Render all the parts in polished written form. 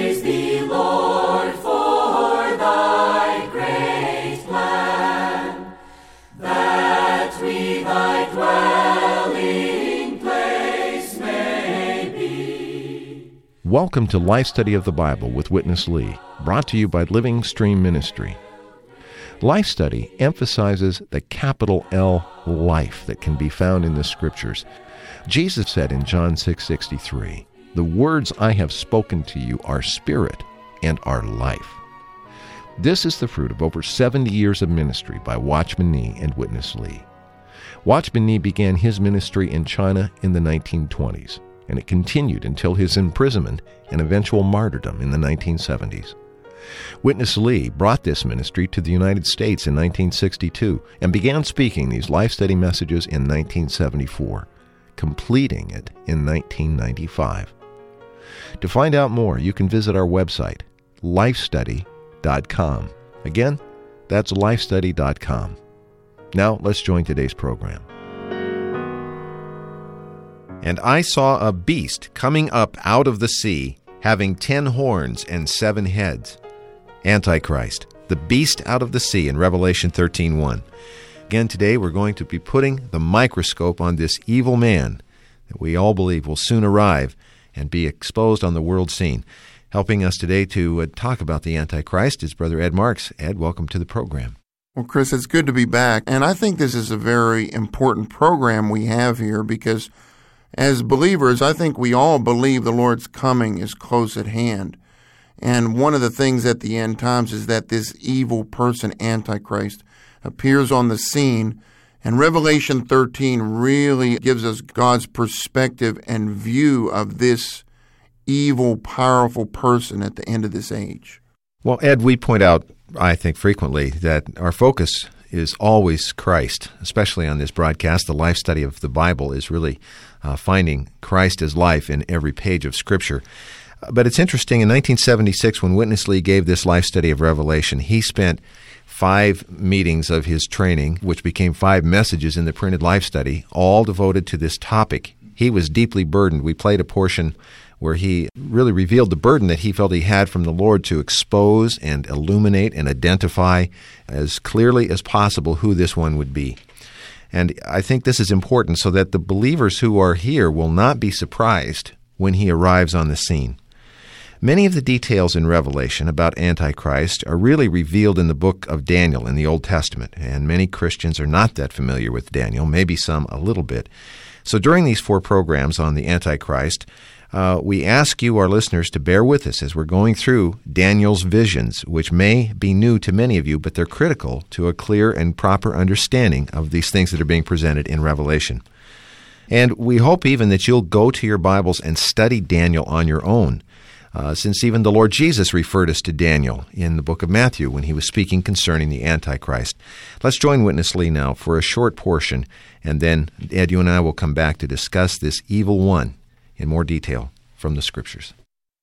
Praise thee, Lord, for thy great plan, that we thy dwelling place may be. Welcome to Life Study of the Bible with Witness Lee, brought to you by Living Stream Ministry. Life Study emphasizes the capital L life that can be found in the Scriptures. Jesus said in John 6:63, "The words I have spoken to you are spirit and are life." This is the fruit of over 70 years of ministry by Watchman Nee and Witness Lee. Watchman Nee began his ministry in China in the 1920s, and it continued until his imprisonment and eventual martyrdom in the 1970s. Witness Lee brought this ministry to the United States in 1962 and began speaking these life study messages in 1974, completing it in 1995. To find out more, you can visit our website, lifestudy.com. Again, that's lifestudy.com. Now, let's join today's program. "And I saw a beast coming up out of the sea, having 10 horns and 7 heads. Antichrist, the beast out of the sea in Revelation 13:1. Again, today we're going to be putting the microscope on this evil man that we all believe will soon arrive and be exposed on the world scene. Helping us today to talk about the Antichrist is Brother Ed Marks. Ed, welcome to the program. Well, Chris, it's good to be back. And I think this is a very important program we have here because as believers, I think we all believe the Lord's coming is close at hand. And one of the things at the end times is that this evil person, Antichrist, appears on the scene. And Revelation 13 really gives us God's perspective and view of this evil, powerful person at the end of this age. Well, Ed, we point out, I think frequently, that our focus is always Christ, especially on this broadcast. The life study of the Bible is really finding Christ as life in every page of Scripture. But it's interesting, in 1976, when Witness Lee gave this life study of Revelation, he spent 5 meetings of his training, which became 5 messages in the printed life study, all devoted to this topic. He was deeply burdened. We played a portion where he really revealed the burden that he felt he had from the Lord to expose and illuminate and identify as clearly as possible who this one would be. And I think this is important so that the believers who are here will not be surprised when he arrives on the scene. Many of the details in Revelation about Antichrist are really revealed in the book of Daniel in the Old Testament, and many Christians are not that familiar with Daniel, maybe some a little bit. So during these 4 programs on the Antichrist, we ask you, our listeners, to bear with us as we're going through Daniel's visions, which may be new to many of you, but they're critical to a clear and proper understanding of these things that are being presented in Revelation. And we hope even that you'll go to your Bibles and study Daniel on your own, since even the Lord Jesus referred us to Daniel in the book of Matthew when he was speaking concerning the Antichrist. Let's join Witness Lee now for a short portion, and then Ed, you and I will come back to discuss this evil one in more detail from the Scriptures.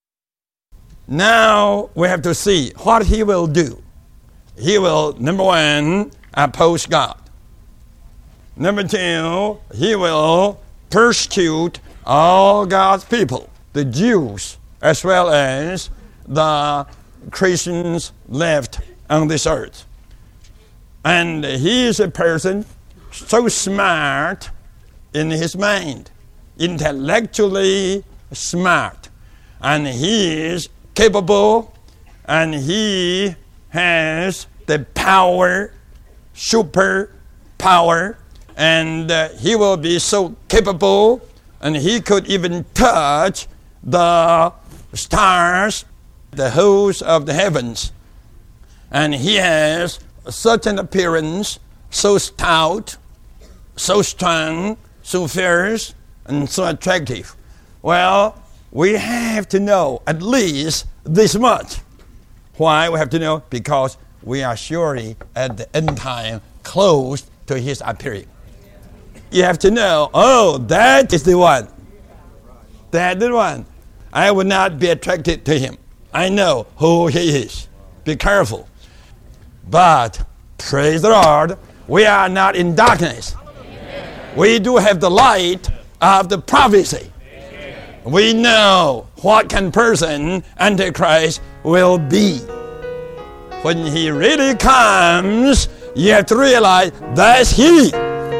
Now we have to see what he will do. He will, number 1, oppose God. Number 2, he will persecute all God's people, the Jews, as well as the Christians left on this earth. And he is a person so smart in his mind, intellectually smart, and he is capable, and he has the power, super power, and he will be so capable, and he could even touch the stars, the hosts of the heavens. And he has such an appearance, so stout, so strong, so fierce, and so attractive. Well, we have to know at least this much. Why we have to know? Because we are surely at the end time close to his appearing. You have to know, oh, that is the one. That is the one. I will not be attracted to him. I know who he is. Be careful. But, praise the Lord, we are not in darkness. Amen. We do have the light of the prophecy. Amen. We know what kind of person Antichrist will be. When he really comes, you have to realize that's he.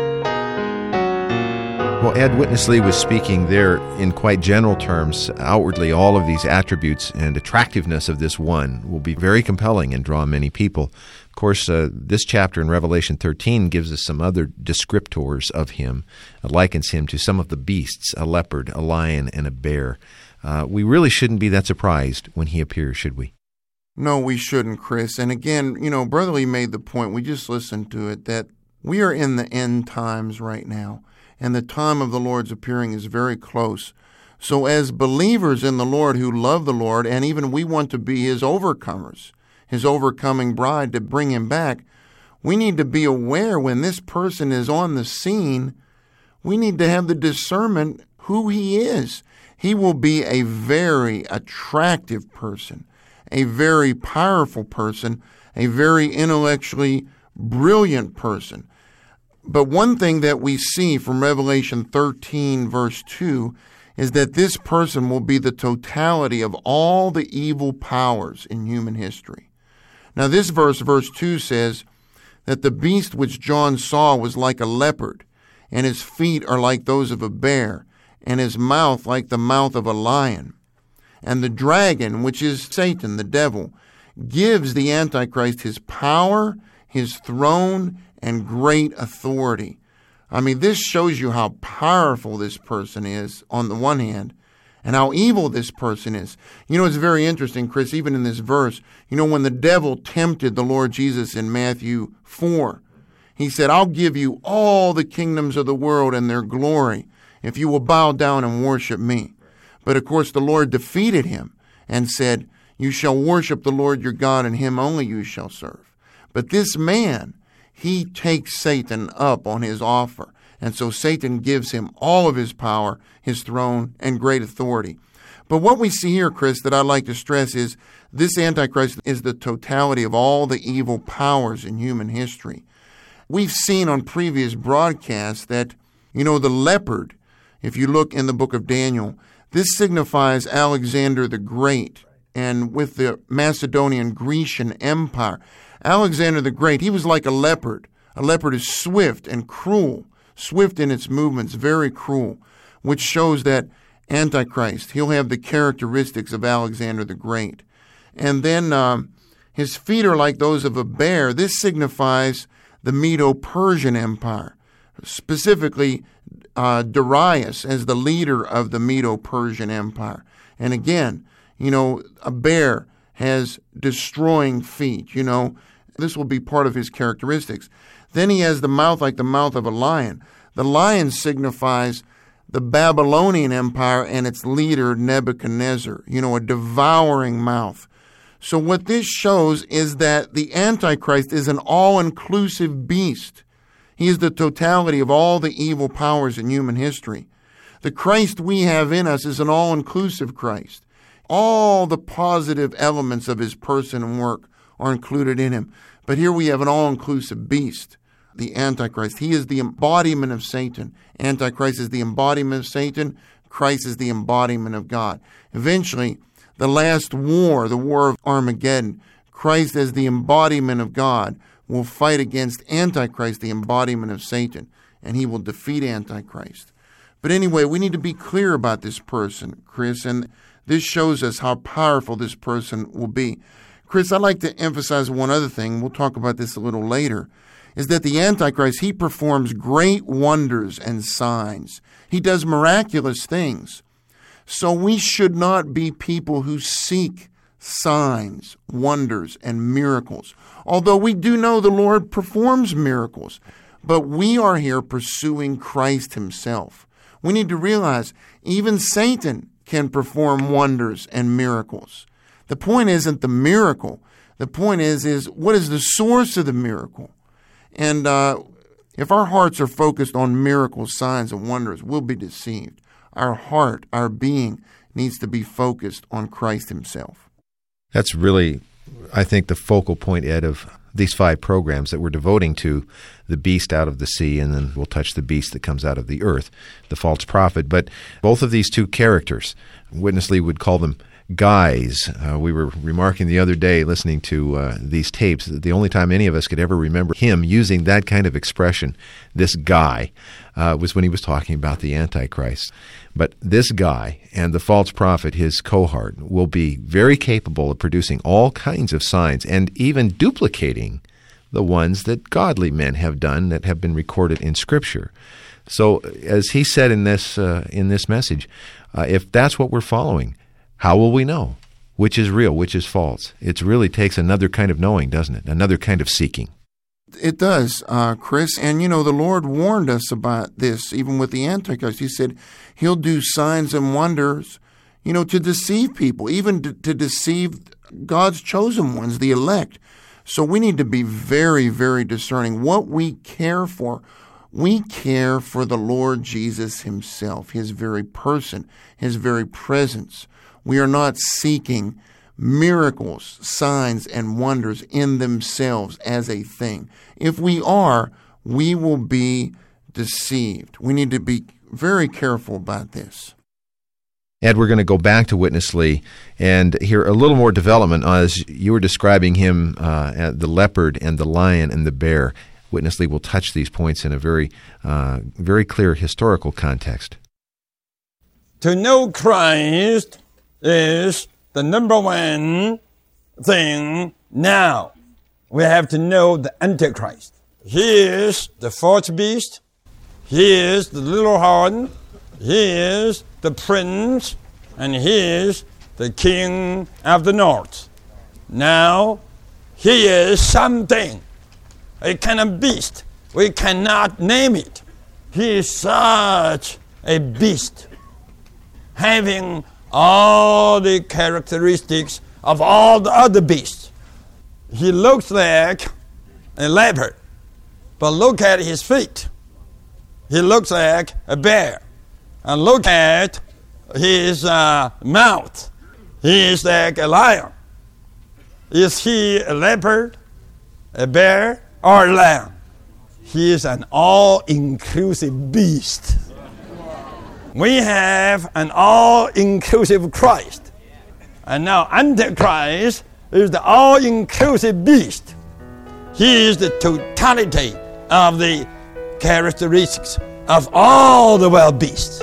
Well, Ed, Witness Lee was speaking there in quite general terms. Outwardly, all of these attributes and attractiveness of this one will be very compelling and draw many people. Of course, this chapter in Revelation 13 gives us some other descriptors of him, likens him to some of the beasts, a leopard, a lion, and a bear. We really shouldn't be that surprised when he appears, should we? No, we shouldn't, Chris. And again, Brother Lee made the point, we just listened to it, that we are in the end times right now, and the time of the Lord's appearing is very close. So as believers in the Lord who love the Lord, and even we want to be his overcomers, his overcoming bride to bring him back, we need to be aware when this person is on the scene, we need to have the discernment who he is. He will be a very attractive person, a very powerful person, a very intellectually brilliant person. But one thing that we see from Revelation 13, verse 2, is that this person will be the totality of all the evil powers in human history. Now this verse 2 says that the beast which John saw was like a leopard, and his feet are like those of a bear, and his mouth like the mouth of a lion. And the dragon, which is Satan, the devil, gives the Antichrist his power, his throne, and great authority. I mean, this shows you how powerful this person is on the one hand, and how evil this person is. It's very interesting, Chris, even in this verse, when the devil tempted the Lord Jesus in Matthew 4, he said, I'll give you all the kingdoms of the world and their glory if you will bow down and worship me. But of course, the Lord defeated him and said, you shall worship the Lord your God, and him only you shall serve. But this man, he takes Satan up on his offer. And so Satan gives him all of his power, his throne, and great authority. But what we see here, Chris, that I'd like to stress is this Antichrist is the totality of all the evil powers in human history. We've seen on previous broadcasts that, the leopard, if you look in the book of Daniel, this signifies Alexander the Great, and with the Macedonian Grecian Empire. Alexander the Great, he was like a leopard. A leopard is swift and cruel, swift in its movements, very cruel, which shows that Antichrist, he'll have the characteristics of Alexander the Great. And then his feet are like those of a bear. This signifies the Medo-Persian Empire, specifically Darius as the leader of the Medo-Persian Empire. And again, a bear has destroying feet, This will be part of his characteristics. Then he has the mouth like the mouth of a lion. The lion signifies the Babylonian Empire and its leader Nebuchadnezzar, a devouring mouth. So what this shows is that the Antichrist is an all-inclusive beast. He is the totality of all the evil powers in human history. The Christ we have in us is an all-inclusive Christ. All the positive elements of his person and work are included in him. But here we have an all-inclusive beast, the Antichrist. He is the embodiment of Satan. Antichrist is the embodiment of Satan. Christ is the embodiment of God. Eventually, the last war, the war of Armageddon, Christ as the embodiment of God will fight against Antichrist, the embodiment of Satan, and he will defeat Antichrist. But anyway, we need to be clear about this person, Chris, and this shows us how powerful this person will be. Chris, I'd like to emphasize one other thing. We'll talk about this a little later, is that the Antichrist, he performs great wonders and signs. He does miraculous things. So we should not be people who seek signs, wonders, and miracles. Although we do know the Lord performs miracles, but we are here pursuing Christ himself. We need to realize even Satan can perform wonders and miracles. The point isn't the miracle. The point is what is the source of the miracle? And if our hearts are focused on miracles, signs, and wonders, we'll be deceived. Our heart, our being, needs to be focused on Christ himself. That's really, I think, the focal point, Ed, of these 5 programs that we're devoting to the beast out of the sea, and then we'll touch the beast that comes out of the earth, the false prophet. But both of these 2 characters, Witness Lee would call them guys. We were remarking the other day, listening to these tapes, that the only time any of us could ever remember him using that kind of expression, this guy, was when he was talking about the Antichrist. But this guy and the false prophet, his cohort, will be very capable of producing all kinds of signs and even duplicating the ones that godly men have done that have been recorded in Scripture. So, as he said in this message, if that's what we're following, how will we know which is real, which is false? It really takes another kind of knowing, doesn't it? Another kind of seeking. It does, Chris. And, the Lord warned us about this, even with the Antichrist. He said he'll do signs and wonders, to deceive people, even to deceive God's chosen ones, the elect. So we need to be very, very discerning. What we care for the Lord Jesus himself, his very person, his very presence. We are not seeking miracles, signs, and wonders in themselves as a thing. If we are, we will be deceived. We need to be very careful about this. Ed, we're going to go back to Witness Lee and hear a little more development as you were describing him, the leopard and the lion and the bear. Witness Lee will touch these points in a very, very clear historical context. To know Christ is the number one thing now. We have to know the Antichrist. He is the false beast. He is the little horn. He is the prince. And he is the king of the north. Now, he is something, a kind of beast. We cannot name it. He is such a beast, having all the characteristics of all the other beasts. He looks like a leopard, but look at his feet. He looks like a bear. And look at his mouth. He is like a lion. Is he a leopard, a bear, or a lion? He is an all-inclusive beast. We have an all-inclusive Christ. And now Antichrist is the all-inclusive beast. He is the totality of the characteristics of all the wild beasts.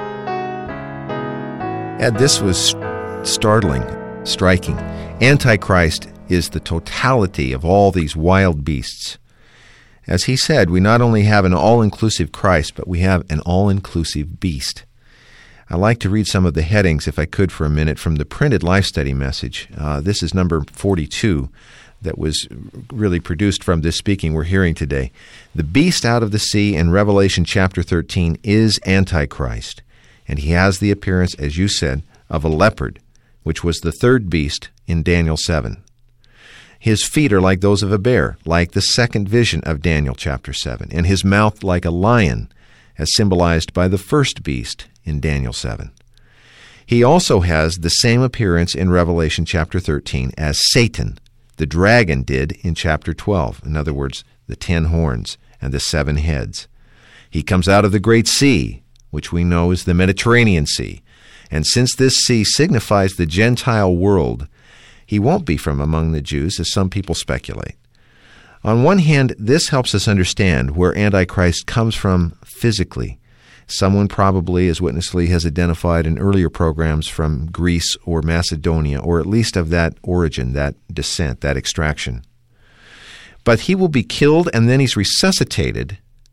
Ed, this was startling, striking. Antichrist is the totality of all these wild beasts. As he said, we not only have an all-inclusive Christ, but we have an all-inclusive beast. I'd like to read some of the headings, if I could, for a minute, from the printed Life Study message. This is number 42 that was really produced from this speaking we're hearing today. The beast out of the sea in Revelation chapter 13 is Antichrist, and he has the appearance, as you said, of a leopard, which was the third beast in Daniel 7. His feet are like those of a bear, like the second vision of Daniel chapter 7, and his mouth like a lion, as symbolized by the first beast in Daniel 7. He also has the same appearance in Revelation chapter 13 as Satan, the dragon, did in chapter 12. In other words, the 10 horns and the 7 heads. He comes out of the great sea, which we know is the Mediterranean Sea. And since this sea signifies the Gentile world, he won't be from among the Jews, as some people speculate. On one hand, this helps us understand where Antichrist comes from physically. Someone probably, as Witness Lee has identified in earlier programs, from Greece or Macedonia, or at least of that origin, that descent, that extraction. But he will be killed, and then he's resuscitated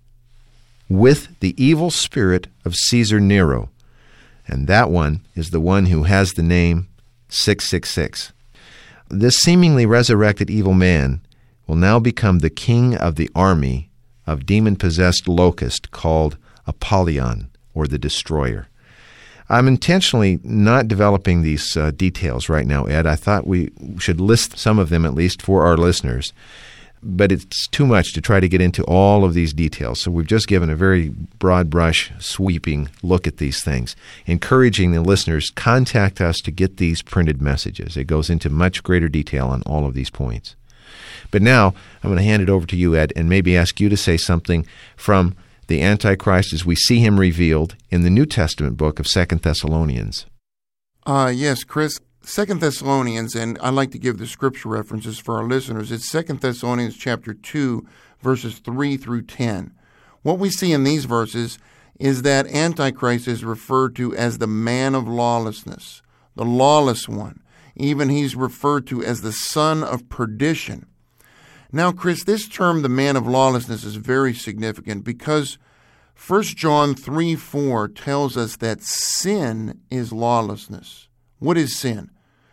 with the evil spirit of Caesar Nero. And that one is the one who has the name 666. This seemingly resurrected evil man will now become the king of the army of demon-possessed locusts called Apollyon, or the Destroyer. I'm intentionally not developing these details right now, Ed. I thought we should list some of them at least for our listeners, but it's too much to try to get into all of these details. So we've just given a very broad brush, sweeping look at these things, encouraging the listeners, contact us to get these printed messages. It goes into much greater detail on all of these points. But now I'm going to hand it over to you, Ed, and maybe ask you to say something from the Antichrist as we see him revealed in the New Testament book of 2 Thessalonians. Yes, Chris. 2 Thessalonians, and I like to give the scripture references for our listeners. It's 2 Thessalonians chapter 2, verses 3 through 10. What we see in these verses is that Antichrist is referred to as the man of lawlessness, the lawless one. Even he's referred to as the son of perdition. Now, Chris, this term, the man of lawlessness, is very significant because 1 John 3:4 tells us that sin is lawlessness. What is sin?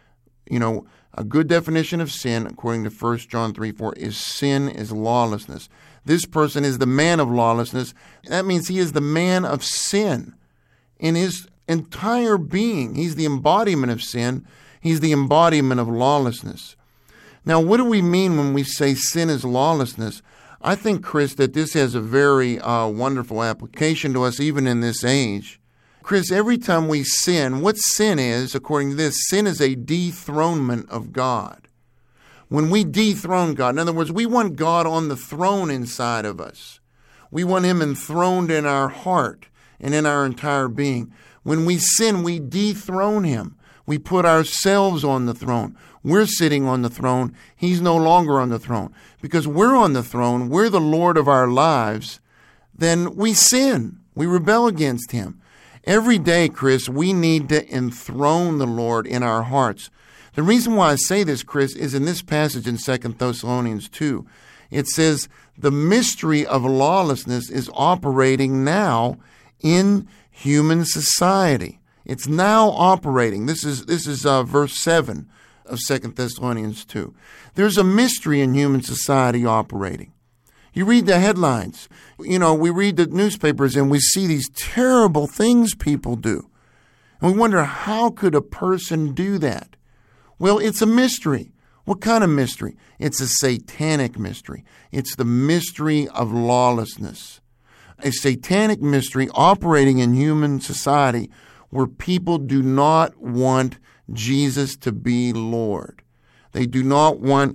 A good definition of sin, according to 1 John 3:4, is sin is lawlessness. This person is the man of lawlessness. That means he is the man of sin in his entire being. He's the embodiment of sin. He's the embodiment of lawlessness. Now, what do we mean when we say sin is lawlessness? I think, Chris, that this has a very wonderful application to us even in this age. Chris, every time we sin, what sin is, according to this, sin is a dethronement of God. When we dethrone God, in other words, we want God on the throne inside of us. We want him enthroned in our heart and in our entire being. When we sin, we dethrone him. We put ourselves on the throne. We're sitting on the throne. He's no longer on the throne. Because we're on the throne, we're the Lord of our lives, then we sin. We rebel against him. Every day, Chris, we need to enthrone the Lord in our hearts. The reason why I say this, Chris, is in this passage in 2 Thessalonians 2. It says, the mystery of lawlessness is operating now in human society. It's now operating. This is verse 7 of 2 Thessalonians 2. There's a mystery in human society operating. You read the headlines. We read the newspapers and we see these terrible things people do. And we wonder, how could a person do that? Well, it's a mystery. What kind of mystery? It's a satanic mystery. It's the mystery of lawlessness. A satanic mystery operating in human society where people do not want Jesus to be Lord. They do not want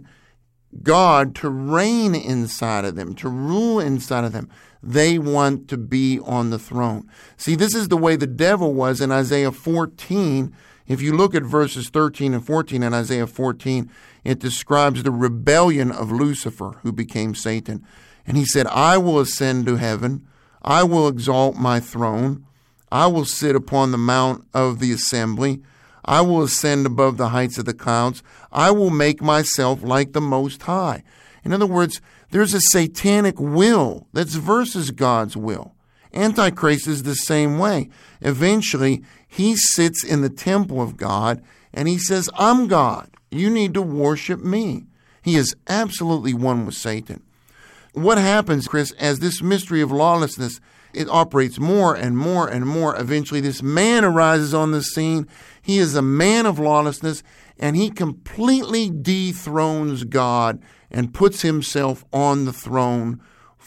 God to reign inside of them, to rule inside of them. They want to be on the throne. See, this is the way the devil was in Isaiah 14. If you look at verses 13 and 14 in Isaiah 14, it describes the rebellion of Lucifer, who became Satan. And he said, I will ascend to heaven. I will exalt my throne. I will sit upon the mount of the assembly. I will ascend above the heights of the clouds. I will make myself like the Most High. In other words, there's a satanic will that's versus God's will. Antichrist is the same way. Eventually, he sits in the temple of God and he says, I'm God. You need to worship me. He is absolutely one with Satan. What happens, Chris, as this mystery of lawlessness, it operates more and more and more. Eventually, this man arises on the scene. He is a man of lawlessness, and he completely dethrones God and puts himself on the throne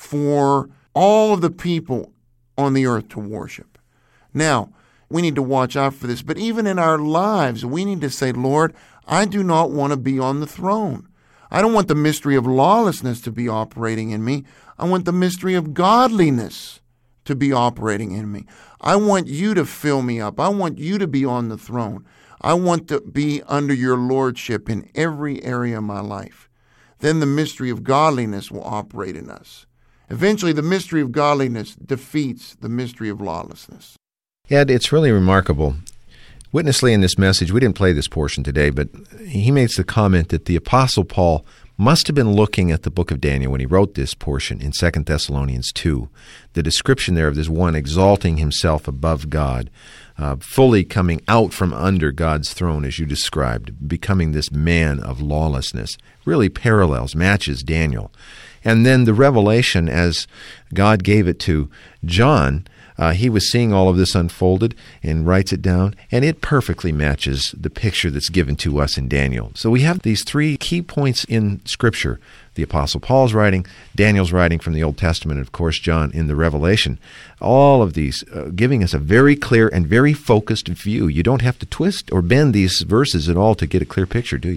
for all of the people on the earth to worship. Now, we need to watch out for this, but even in our lives, we need to say, Lord, I do not want to be on the throne. I don't want the mystery of lawlessness to be operating in me. I want the mystery of godliness to be operating in me. I want you to fill me up. I want you to be on the throne. I want to be under your lordship in every area of my life. Then the mystery of godliness will operate in us. Eventually, the mystery of godliness defeats the mystery of lawlessness. Ed, it's really remarkable. Witness Lee in this message, we didn't play this portion today, but he makes the comment that the Apostle Paul must have been looking at the book of Daniel when he wrote this portion in 2 Thessalonians 2. The description there of this one exalting himself above God, fully coming out from under God's throne, as you described, becoming this man of lawlessness, really parallels, matches Daniel. And then the revelation, as God gave it to John, he was seeing all of this unfolded and writes it down, and it perfectly matches the picture that's given to us in Daniel. So we have these three key points in Scripture: the Apostle Paul's writing, Daniel's writing from the Old Testament, and of course John in the Revelation. All of these giving us a very clear and very focused view. You don't have to twist or bend these verses at all to get a clear picture, do you?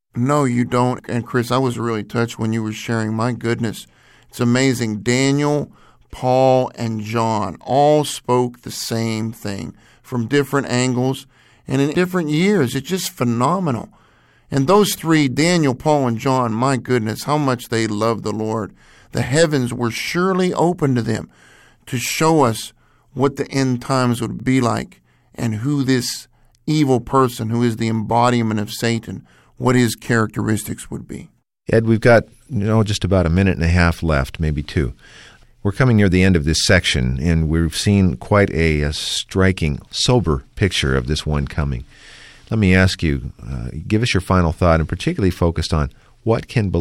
No, you don't. And Chris, I was really touched when you were sharing. My goodness, it's amazing. Daniel, Paul, and John all spoke the same thing from different angles and in different years. It's just phenomenal. And those three, Daniel, Paul, and John, my goodness, how much they loved the Lord. The heavens were surely open to them to show us what the end times would be like and who this evil person, who is the embodiment of Satan, what his characteristics would be. Ed, we've got just about a minute and a half left, maybe two. We're coming near the end of this section, and we've seen quite a striking, sober picture of this one coming. Let me ask you, give us your final thought, and particularly focused on what can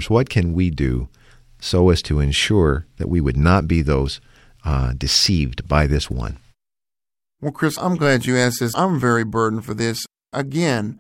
we do so as to ensure that we would not be those deceived by this one? Well, Chris, I'm glad you asked this. I'm very burdened for this. Again,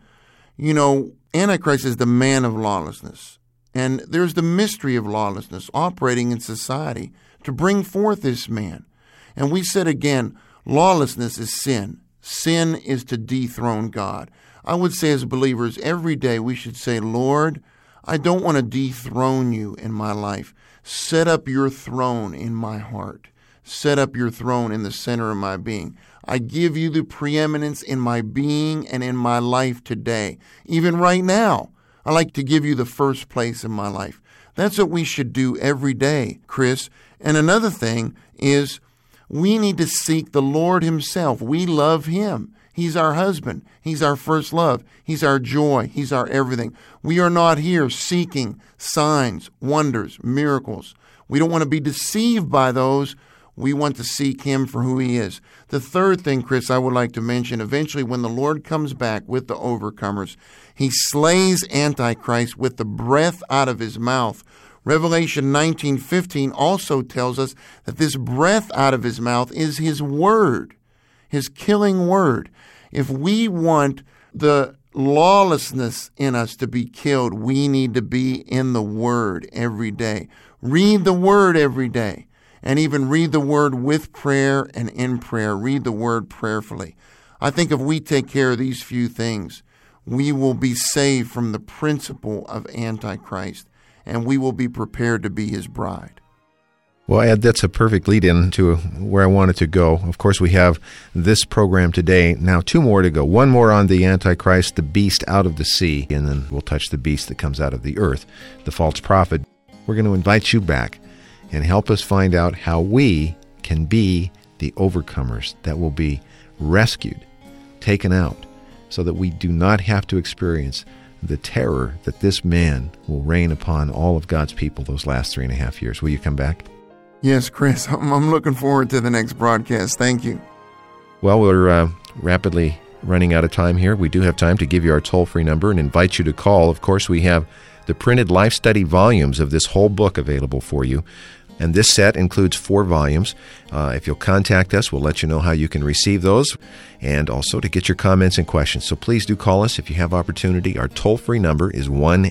Antichrist is the man of lawlessness. And there's the mystery of lawlessness operating in society to bring forth this man. And we said again, lawlessness is sin. Sin is to dethrone God. I would say as believers, every day we should say, Lord, I don't want to dethrone you in my life. Set up your throne in my heart. Set up your throne in the center of my being. I give you the preeminence in my being and in my life today. Even right now, I like to give you the first place in my life. That's what we should do every day, Chris. And another thing is we need to seek the Lord himself. We love him. He's our husband. He's our first love. He's our joy. He's our everything. We are not here seeking signs, wonders, miracles. We don't want to be deceived by those. We want to seek him for who he is. The third thing, Chris, I would like to mention, eventually when the Lord comes back with the overcomers, he slays Antichrist with the breath out of his mouth. Revelation 19:15 also tells us that this breath out of his mouth is his word, his killing word. If we want the lawlessness in us to be killed, we need to be in the word every day. Read the word every day. And even read the word with prayer and in prayer. Read the word prayerfully. I think if we take care of these few things, we will be saved from the principle of Antichrist, and we will be prepared to be his bride. Well, Ed, that's a perfect lead-in to where I wanted to go. Of course, we have this program today. Now, two more to go. One more on the Antichrist, the beast out of the sea, and then we'll touch the beast that comes out of the earth, the false prophet. We're going to invite you back and help us find out how we can be the overcomers that will be rescued, taken out, so that we do not have to experience the terror that this man will reign upon all of God's people those last 3.5 years. Will you come back? Yes, Chris. I'm looking forward to the next broadcast. Thank you. Well, we're rapidly running out of time here. We do have time to give you our toll-free number and invite you to call. Of course, we have the printed life study volumes of this whole book available for you. And this set includes 4 volumes. If you'll contact us, we'll let you know how you can receive those and also to get your comments and questions. So please do call us if you have opportunity. Our toll-free number is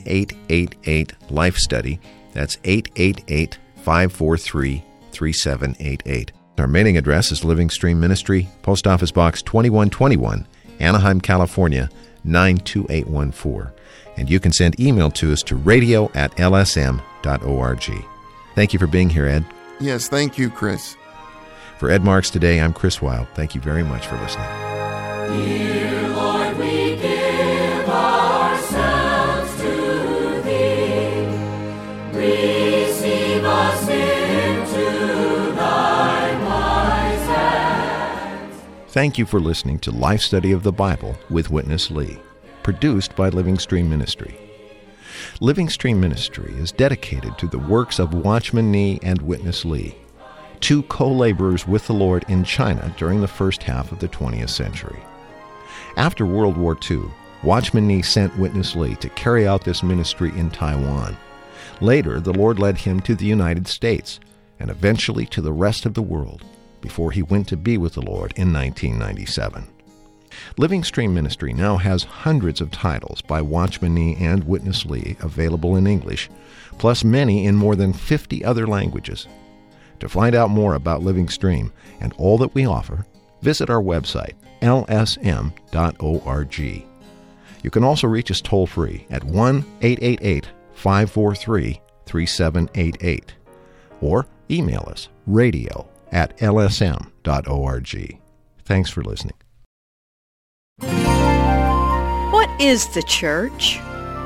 1-888-LIFE-STUDY. That's 888-543-3788. Our mailing address is Living Stream Ministry, Post Office Box 2121, Anaheim, California, 92814. And you can send email to us to radio@lsm.org. Thank you for being here, Ed. Yes, thank you, Chris. For Ed Marks today, I'm Chris Wilde. Thank you very much for listening. Dear Lord, we give ourselves to Thee. Receive us into Thy wise hands. Thank you for listening to Life Study of the Bible with Witness Lee, produced by Living Stream Ministry. Living Stream Ministry is dedicated to the works of Watchman Nee and Witness Lee, 2 co-laborers with the Lord in China during the first half of the 20th century. After World War II, Watchman Nee sent Witness Lee to carry out this ministry in Taiwan. Later, the Lord led him to the United States and eventually to the rest of the world before he went to be with the Lord in 1997. Living Stream Ministry now has hundreds of titles by Watchman Nee and Witness Lee available in English, plus many in more than 50 other languages. To find out more about Living Stream and all that we offer, visit our website, lsm.org. You can also reach us toll-free at 1-888-543-3788 or email us radio@lsm.org. Thanks for listening. What is the church?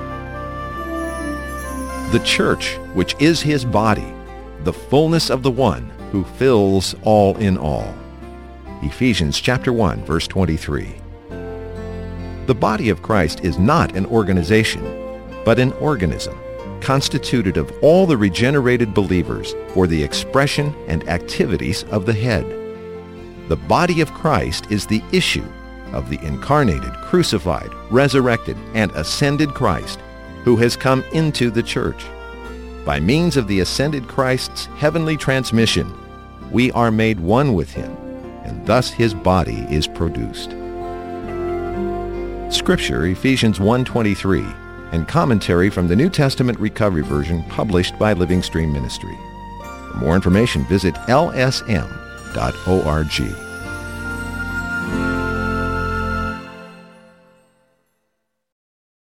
The church, which is his body, the fullness of the one who fills all in all. Ephesians chapter 1, verse 23. The body of Christ is not an organization, but an organism, constituted of all the regenerated believers for the expression and activities of the head. The body of Christ is the issue of the incarnated, crucified, resurrected, and ascended Christ, who has come into the church. By means of the ascended Christ's heavenly transmission, we are made one with him, and thus his body is produced. Scripture, Ephesians 1:23, and commentary from the New Testament Recovery Version published by Living Stream Ministry. For more information, visit lsm.org.